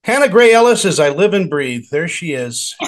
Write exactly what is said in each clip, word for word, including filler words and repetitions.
Hannah Gray Ellis is I Live and Breathe. There she is.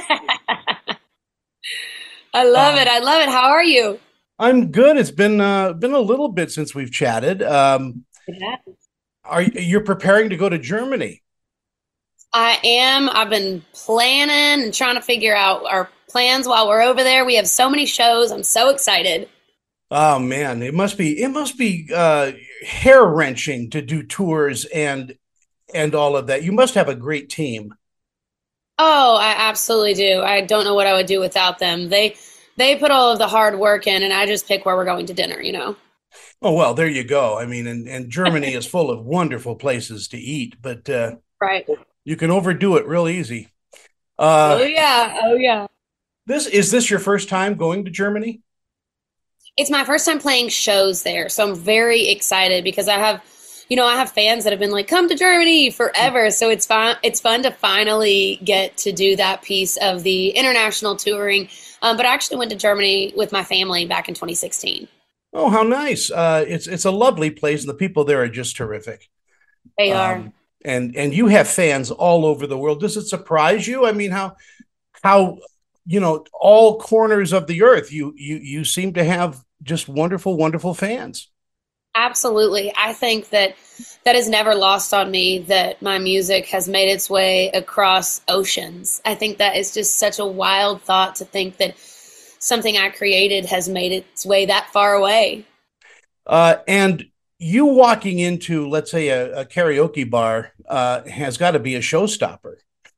I love Uh, it. I love it. How are you? I'm good. It's been uh, been a little bit since we've chatted. Um, Yeah. are you're preparing to go to Germany? I am. I've been planning and trying to figure out our plans while we're over there. We have so many shows. I'm so excited. Oh man, it must be it must be uh, hair wrenching to do tours and and all of that. You must have a great team. Oh, I absolutely do. I don't know what I would do without them. They they put all of the hard work in and I just pick where we're going to dinner, you know. Oh well, there you go. I mean, and, and Germany is full of wonderful places to eat, but uh, Right. you can overdo it real easy. Uh, Oh yeah. Oh yeah. this is this your first time going to Germany? It's my first time playing shows there, so I'm very excited because I have, you know, I have fans that have been like, "Come to Germany forever." So it's fun. It's fun to finally get to do that piece of the international touring. Um, but I actually went to Germany with my family back in twenty sixteen. Oh, how nice! Uh, it's it's a lovely place, and the people there are just terrific. They are. Um, and and you have fans all over the world. Does it surprise you? I mean, how how you know all corners of the earth you you you seem to have just wonderful, wonderful fans. Absolutely. I think that that is never lost on me that my music has made its way across oceans. I think that is just such a wild thought to think that something I created has made its way that far away. Uh, and you walking into, let's say, a, a karaoke bar uh, has got to be a showstopper.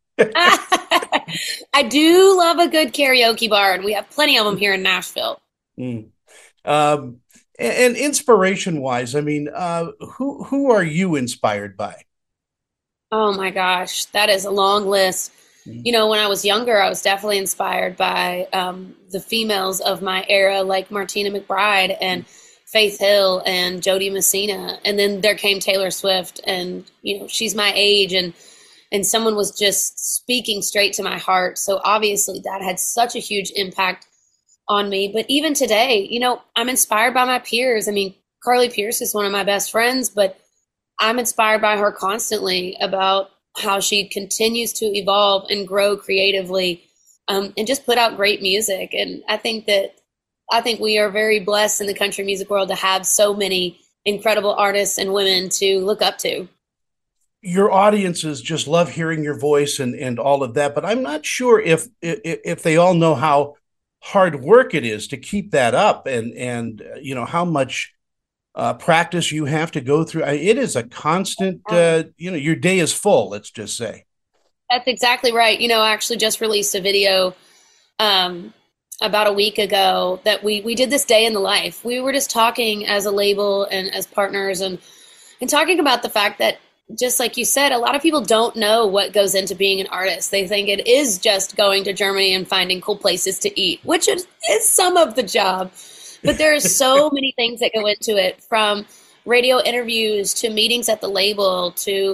I do love a good karaoke bar, and we have plenty of them here in Nashville. Mm. Um, and, and inspiration wise, I mean, uh, who who are you inspired by? Oh my gosh, that is a long list. Mm. You know, when I was younger, I was definitely inspired by um, the females of my era, like Martina McBride and Faith Hill and Jodie Messina. And then there came Taylor Swift, and you know, she's my age, and and someone was just speaking straight to my heart. So obviously, that had such a huge impact on me. But even today, you know, I'm inspired by my peers. I mean, Carly Pierce is one of my best friends, but I'm inspired by her constantly about how she continues to evolve and grow creatively, um, and just put out great music. And I think that I think we are very blessed in the country music world to have so many incredible artists and women to look up to. Your audiences just love hearing your voice and and all of that, but I'm not sure if if, if they all know how hard work it is to keep that up, and and uh, you know how much uh, practice you have to go through. It is a constant. Uh, you know, your day is full. Let's just say. That's exactly right. You know, I actually just released a video um, about a week ago that we we did this day in the life. We were just talking as a label and as partners, and and talking about the fact that, just like you said, a lot of people don't know what goes into being an artist. They think it is just going to Germany and finding cool places to eat, which is, is some of the job. But there are so many things that go into it, from radio interviews to meetings at the label to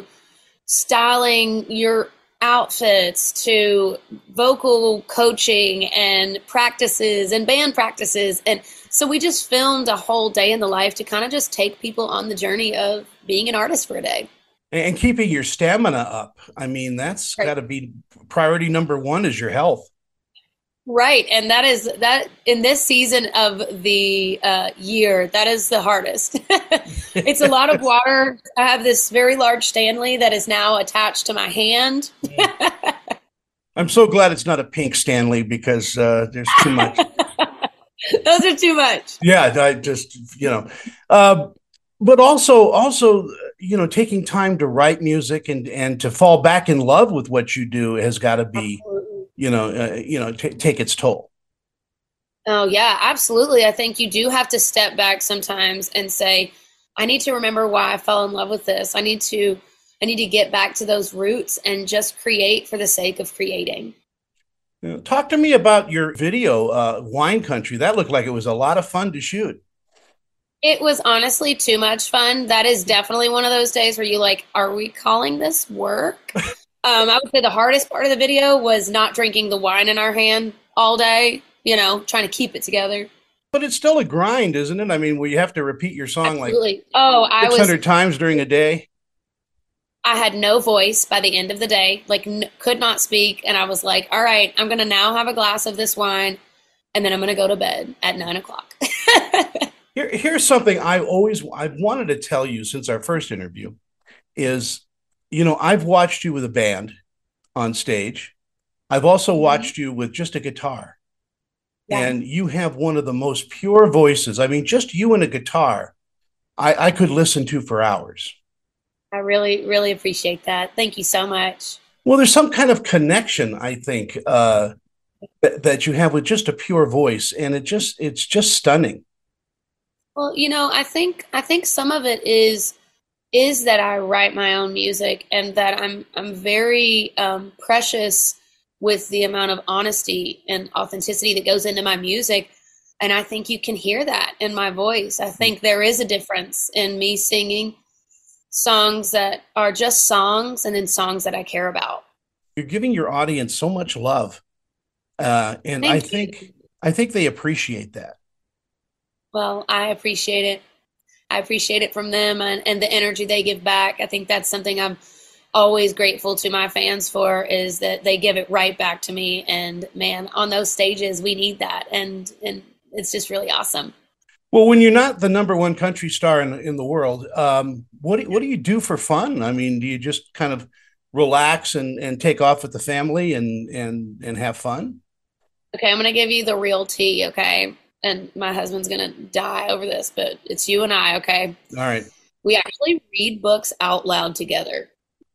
styling your outfits to vocal coaching and practices and band practices. And so we just filmed a whole day in the life to kind of just take people on the journey of being an artist for a day. And keeping your stamina up. I mean, that's got Right. to be priority number one is your health. Right. And that is that in this season of the uh, year, that is the hardest. It's a lot of water. I have this very large Stanley that is now attached to my hand. I'm so glad it's not a pink Stanley because uh, there's too much. Those are too much. Yeah, I just you know, uh, but also also you know taking time to write music and and to fall back in love with what you do has got to be Absolutely. you know uh, you know t- take its toll. Oh, yeah, absolutely. I think you do have to step back sometimes and say, I need to remember why I fell in love with this. I need to I need to get back to those roots and just create for the sake of creating. You know, talk to me about your video, uh, Wine Country. That looked like it was a lot of fun to shoot. It was honestly too much fun. That is definitely one of those days where you like, are we calling this work? Um, I would say the hardest part of the video was not drinking the wine in our hand all day, you know, trying to keep it together. But it's still a grind, isn't it? I mean, where you have to repeat your song like Absolutely. Oh, I was six hundred times during a day. I had no voice by the end of the day, like n- could not speak. And I was like, all right, I'm going to now have a glass of this wine and then I'm going to go to bed at nine o'clock. Here, here's something I always I've wanted to tell you since our first interview is, you know, I've watched you with a band on stage. I've also Mhm. watched you with just a guitar, Yeah. and you have one of the most pure voices. I mean, just you and a guitar, I, I could listen to for hours. I really, really appreciate that. Thank you so much. Well, there's some kind of connection, I think, uh, that, that you have with just a pure voice, and it just it's just stunning. Well, you know, I think I think some of it is is that I write my own music and that I'm I'm very um, precious with the amount of honesty and authenticity that goes into my music. And I think you can hear that in my voice. I think there is a difference in me singing songs that are just songs and then songs that I care about. You're giving your audience so much love, uh, and I Thank you. think I think they appreciate that. Well, I appreciate it. I appreciate it from them and, and the energy they give back. I think that's something I'm always grateful to my fans for is that they give it right back to me. And man, on those stages, we need that. And, and it's just really awesome. Well, when you're not the number one country star in in the world, um, what do, what do you do for fun? I mean, do you just kind of relax and, and take off with the family and and and have fun? Okay, I'm going to give you the real tea, okay? And my husband's going to die over this, but it's you and I, okay? All right, We actually read books out loud together.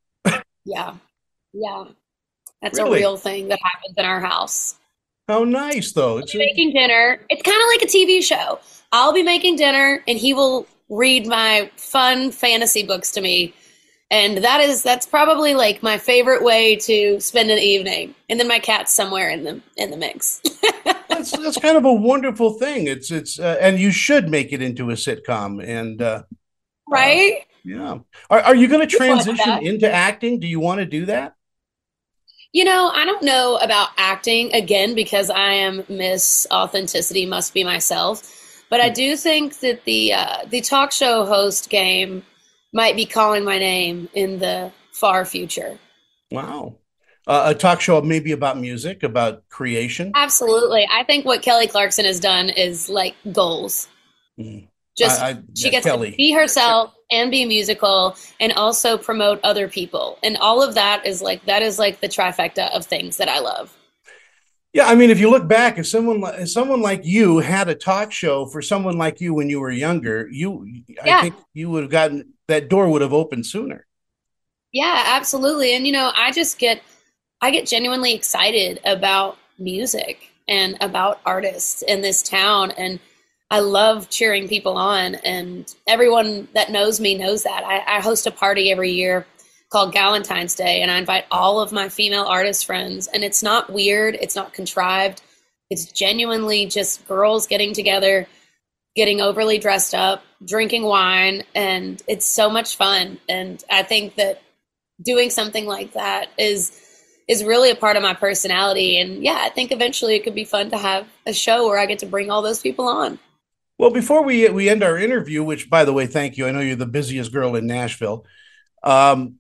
Yeah. Yeah. That's a really? real thing that happens in our house. How nice, though. I'll It's be a, making dinner. It's kind of like a T V show. I'll be making dinner and he will read my fun fantasy books to me. And that is that's probably like my favorite way to spend an evening. And then my cat's somewhere in the in the mix. that's that's kind of a wonderful thing. It's it's uh, and you should make it into a sitcom. And uh, uh, Right? yeah, are are you going to You like transition that. into acting? Do you want to do that? You know, I don't know about acting again because I am Miss Authenticity, must be myself. But I do think that the uh, the talk show host game might be calling my name in the far future. Wow, uh, a talk show maybe about music, about creation. Absolutely. I think what Kelly Clarkson has done is like goals. Mm. Just I, I she yeah, gets to Kelly. be herself and be musical and also promote other people. And all of that is like that is like the trifecta of things that I love. Yeah, I mean, if you look back, if someone li- if someone like you had a talk show for someone like you when you were younger, you I Yeah. think you would have gotten that door would have opened sooner. Yeah, absolutely. And you know, I just get I get genuinely excited about music and about artists in this town and I love cheering people on and everyone that knows me knows that. I, I host a party every year called Galentine's Day and I invite all of my female artist friends and it's not weird, it's not contrived. It's genuinely just girls getting together, getting overly dressed up, drinking wine, and it's so much fun. And I think that doing something like that is is really a part of my personality. And yeah, I think eventually it could be fun to have a show where I get to bring all those people on. Well, before we we end our interview, which by the way, thank you. I know you're the busiest girl in Nashville. Um,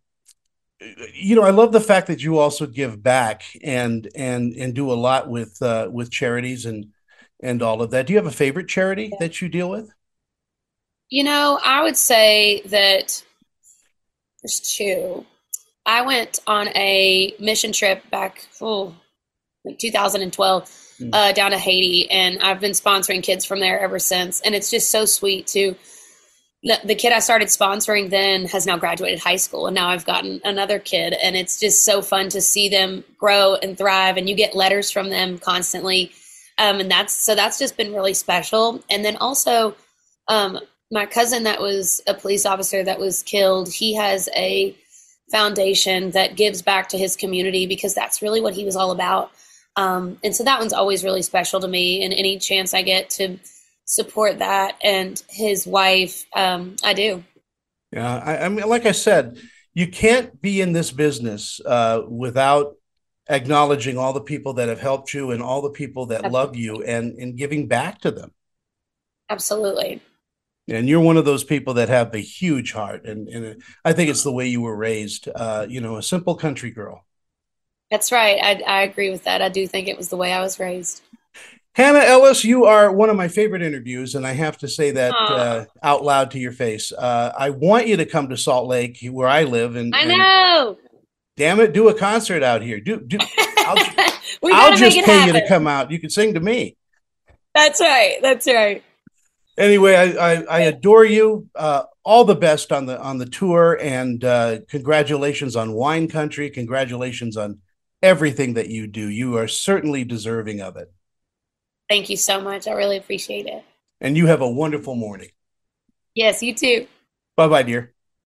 you know, I love the fact that you also give back and and and do a lot with uh, with charities and and all of that. Do you have a favorite charity that you deal with? You know, I would say that there's two. I went on a mission trip back, oh, like two thousand twelve, Mm. uh, down to Haiti, and I've been sponsoring kids from there ever since. And it's just so sweet to the, the kid I started sponsoring then has now graduated high school, and now I've gotten another kid, and it's just so fun to see them grow and thrive. And you get letters from them constantly, um, and that's so that's just been really special. And then also, um, my cousin that was a police officer that was killed, he has a foundation that gives back to his community because that's really what he was all about. Um, and so that one's always really special to me. And any chance I get to support that and his wife, um, I do. Yeah, I, I mean, like I said, you can't be in this business uh, without acknowledging all the people that have helped you and all the people that love you and and giving back to them. Absolutely. And you're one of those people that have a huge heart, and, and I think it's the way you were raised. Uh, you know, a simple country girl. That's right. I, I agree with that. I do think it was the way I was raised. Hannah Ellis, you are one of my favorite interviews, and I have to say that Aw, uh, out loud to your face. Uh, I want you to come to Salt Lake, where I live, and I and know. damn it, do a concert out here. Do do. I'll We got I'll to make just it pay you to happen. come out. You can sing to me. That's right. That's right. Anyway, I I, I adore you. Uh, all the best on the on the tour, and uh, congratulations on Wine Country. Congratulations on everything that you do. You are certainly deserving of it, Thank you so much. I really appreciate it. and you have a wonderful morning. Yes, you too. Bye bye, dear.